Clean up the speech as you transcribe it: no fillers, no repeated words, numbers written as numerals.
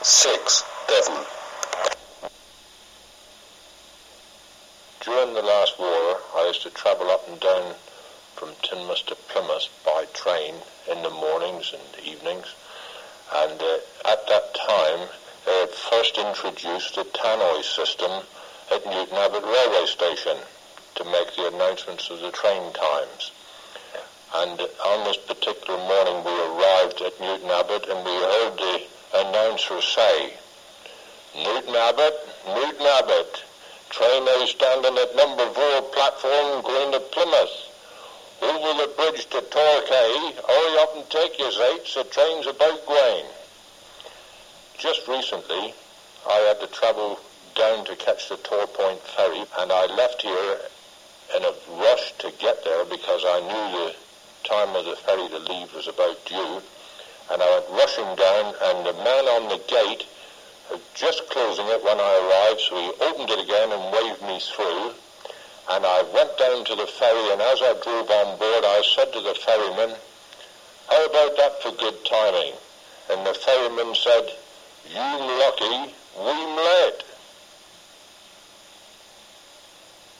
6, Devon. During the last war, I used to travel up and down from Teignmouth to Plymouth by train in the mornings and evenings, and at that time they had first introduced the tannoy system at Newton-Abbot railway station to make the announcements of the train times. And on this particular morning we arrived at Newton-Abbot and we heard the announcer say, Newton-Abbot, Newton-Abbot, train now standing at number 4 platform going to Plymouth. Over the bridge to Torquay, hurry up and take your seats, the train's about going. Just recently I had to travel down to catch the Torpoint ferry, and I left here in a rush to get there because I knew the time of the ferry to leave was about due, and I went rushing down, and the man on the gate was just closing it when I arrived, so he opened it again and waved me through, and I went down to the ferry, and as I drove on board I said to the ferryman, how about that for good timing? And the ferryman said, you lucky, we'm late.